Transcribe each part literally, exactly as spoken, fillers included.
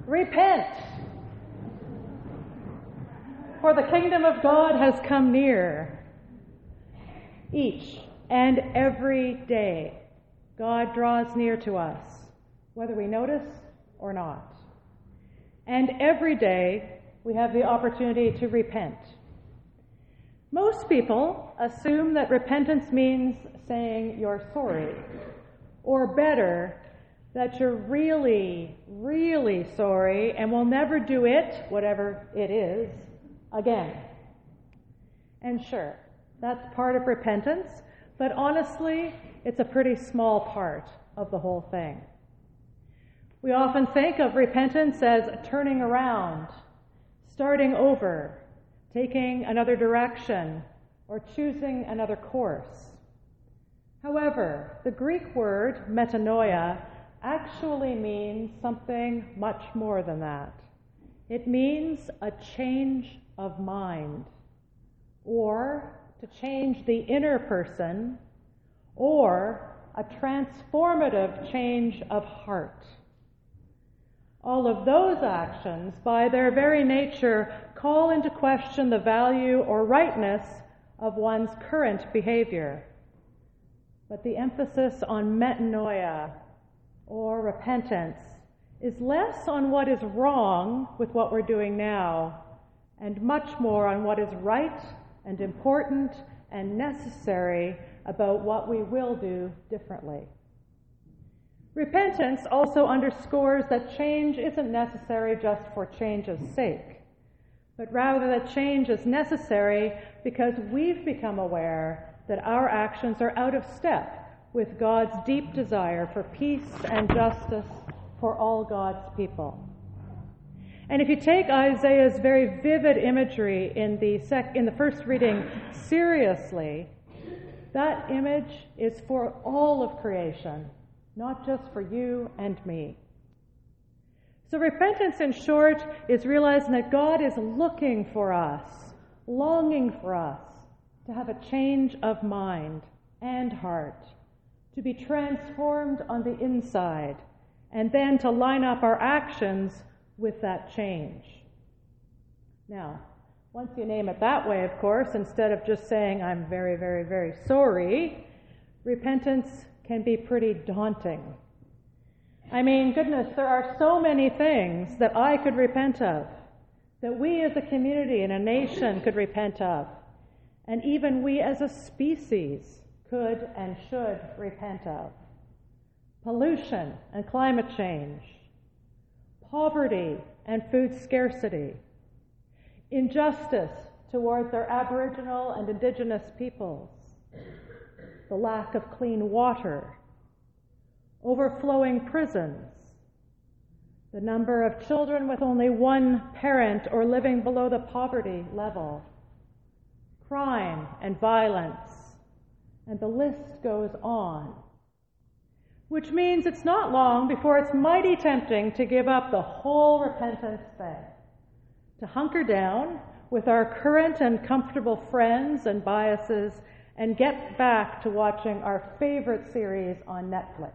Repent! For the kingdom of God has come near. Each and every day, God draws near to us, whether we notice or not. And every day, we have the opportunity to repent. Most people assume that repentance means saying you're sorry, or better, that you're really, really sorry and will never do it, whatever it is, again. And sure, that's part of repentance, but honestly, it's a pretty small part of the whole thing. We often think of repentance as turning around, starting over, taking another direction, or choosing another course. However, the Greek word metanoia actually means something much more than that. It means a change of mind, or to change the inner person, or a transformative change of heart. All of those actions, by their very nature, call into question the value or rightness of one's current behavior. But the emphasis on metanoia, or repentance, is less on what is wrong with what we're doing now, and much more on what is right and important and necessary about what we will do differently. Repentance also underscores that change isn't necessary just for change's sake, but rather that change is necessary because we've become aware that our actions are out of step with God's deep desire for peace and justice for all God's people. And if you take Isaiah's very vivid imagery in the sec- in the first reading seriously, that image is for all of creation, not just for you and me. So repentance, in short, is realizing that God is looking for us, longing for us to have a change of mind and heart, to be transformed on the inside, and then to line up our actions with that change. Now, once you name it that way, of course, instead of just saying, I'm very, very, very sorry, repentance can be pretty daunting. I mean, goodness, there are so many things that I could repent of, that we as a community and a nation could repent of, and even we as a species could and should repent of. Pollution and climate change, poverty and food scarcity, injustice towards our Aboriginal and Indigenous peoples, the lack of clean water, overflowing prisons, the number of children with only one parent or living below the poverty level, crime and violence, and the list goes on. Which means it's not long before it's mighty tempting to give up the whole repentance thing, to hunker down with our current and comfortable friends and biases and get back to watching our favorite series on Netflix.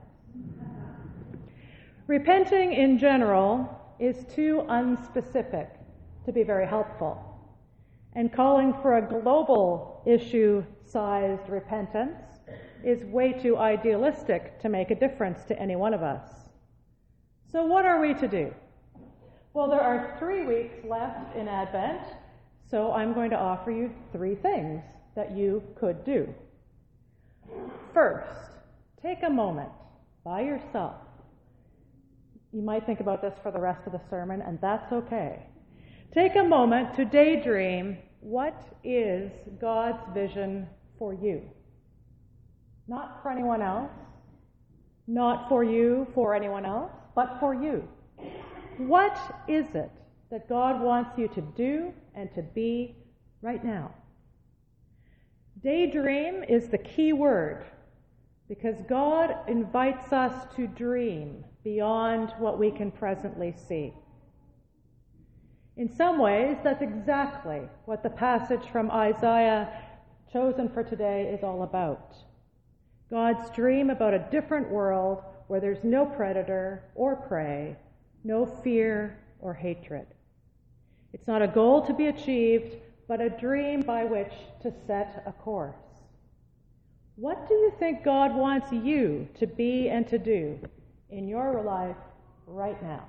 Repenting in general is too unspecific to be very helpful, and calling for a global issue-sized repentance is way too idealistic to make a difference to any one of us. So what are we to do? Well, there are three weeks left in Advent, so I'm going to offer you three things that you could do. First, take a moment by yourself. You might think about this for the rest of the sermon, and that's okay. Take a moment to daydream, what is God's vision for you? Not for anyone else, not for you, for anyone else, but for you. What is it that God wants you to do and to be right now? Daydream is the key word, because God invites us to dream beyond what we can presently see. In some ways, that's exactly what the passage from Isaiah chosen for today is all about. God's dream about a different world where there's no predator or prey, no fear or hatred. It's not a goal to be achieved, but a dream by which to set a course. What do you think God wants you to be and to do in your life right now?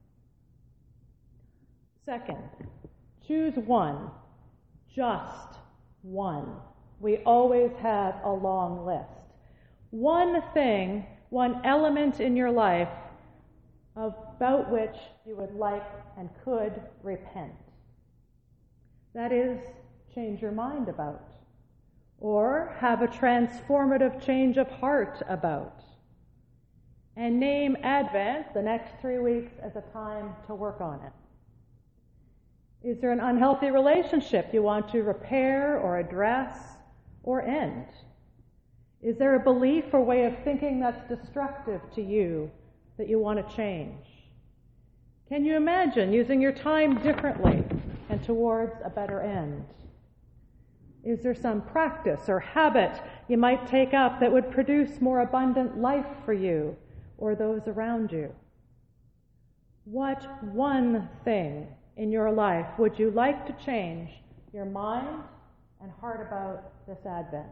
Second, choose one, just one. We always have a long list. One thing, one element in your life about which you would like and could repent. That is, change your mind about, or have a transformative change of heart about. And name Advent, the next three weeks, as a time to work on it. Is there an unhealthy relationship you want to repair or address or end? Is there a belief or way of thinking that's destructive to you that you want to change? Can you imagine using your time differently and towards a better end? Is there some practice or habit you might take up that would produce more abundant life for you or those around you? What one thing in your life would you like to change your mind and heart about this Advent?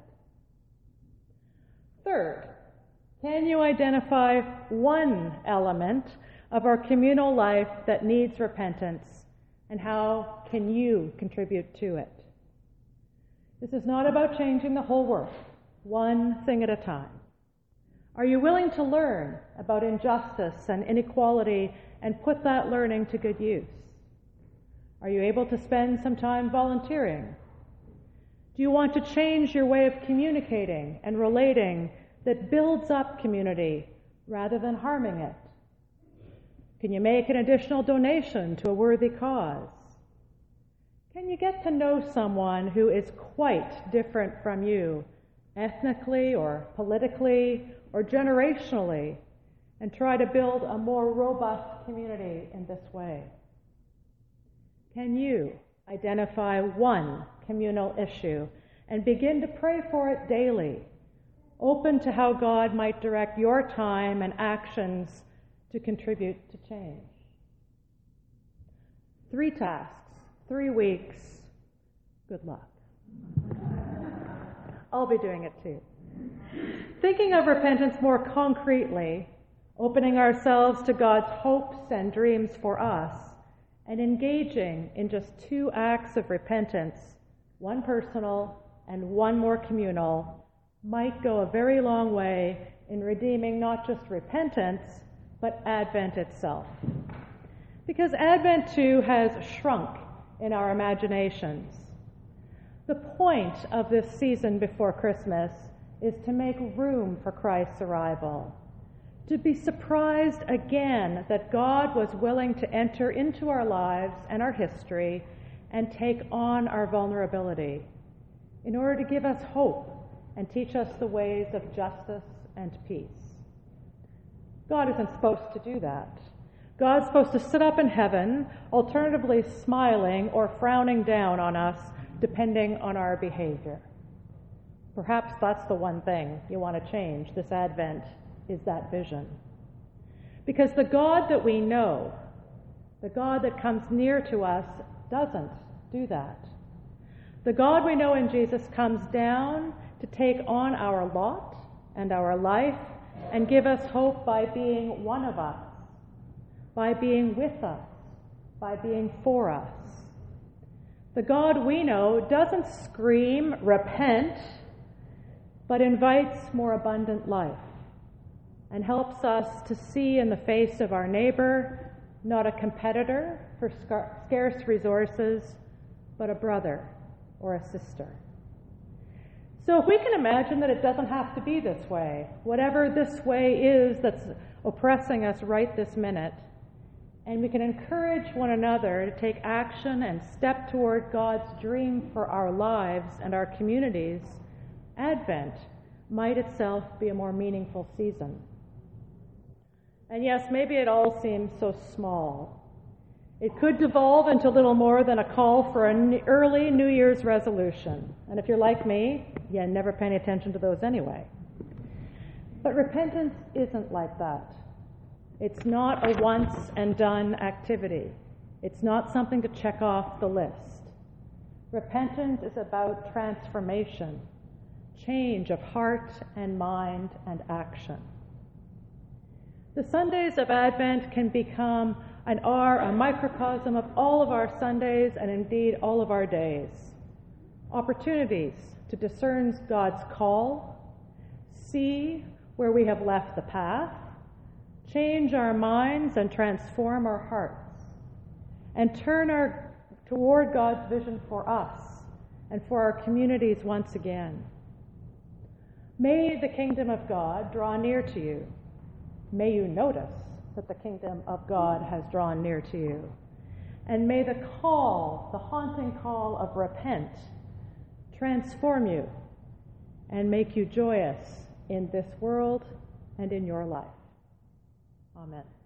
Third, can you identify one element of our communal life that needs repentance, and how can you contribute to it? This is not about changing the whole world, one thing at a time. Are you willing to learn about injustice and inequality and put that learning to good use? Are you able to spend some time volunteering? Do you want to change your way of communicating and relating that builds up community rather than harming it? Can you make an additional donation to a worthy cause? Can you get to know someone who is quite different from you, ethnically or politically or generationally, and try to build a more robust community in this way? Can you identify one communal issue and begin to pray for it daily, open to how God might direct your time and actions to contribute to change? Three tasks, three weeks. Good luck. I'll be doing it too. Thinking of repentance more concretely, opening ourselves to God's hopes and dreams for us, and engaging in just two acts of repentance, one personal and one more communal, might go a very long way in redeeming not just repentance, but Advent itself. Because Advent too has shrunk in our imaginations. The point of this season before Christmas is to make room for Christ's arrival, to be surprised again that God was willing to enter into our lives and our history and take on our vulnerability in order to give us hope and teach us the ways of justice and peace. God isn't supposed to do that. God's supposed to sit up in heaven, alternatively smiling or frowning down on us, depending on our behavior. Perhaps that's the one thing you want to change this Advent, is that vision. Because the God that we know, the God that comes near to us, doesn't do that. The God we know in Jesus comes down to take on our lot and our life and give us hope by being one of us, by being with us, by being for us. The God we know doesn't scream, repent, but invites more abundant life and helps us to see in the face of our neighbor not a competitor for scarce resources, but a brother or a sister. So if we can imagine that it doesn't have to be this way, whatever this way is that's oppressing us right this minute, and we can encourage one another to take action and step toward God's dream for our lives and our communities, Advent might itself be a more meaningful season. And yes, maybe it all seems so small. It could devolve into little more than a call for an early New Year's resolution. And if you're like me, you never pay any attention to those anyway. But repentance isn't like that. It's not a once and done activity. It's not something to check off the list. Repentance is about transformation, change of heart and mind and action. The Sundays of Advent can become and are a microcosm of all of our Sundays and indeed all of our days. Opportunities to discern God's call, see where we have left the path, change our minds and transform our hearts, and turn our toward God's vision for us and for our communities once again. May the kingdom of God draw near to you. May you notice that the kingdom of God has drawn near to you. And may the call, the haunting call of repent, transform you and make you joyous in this world and in your life. Amen.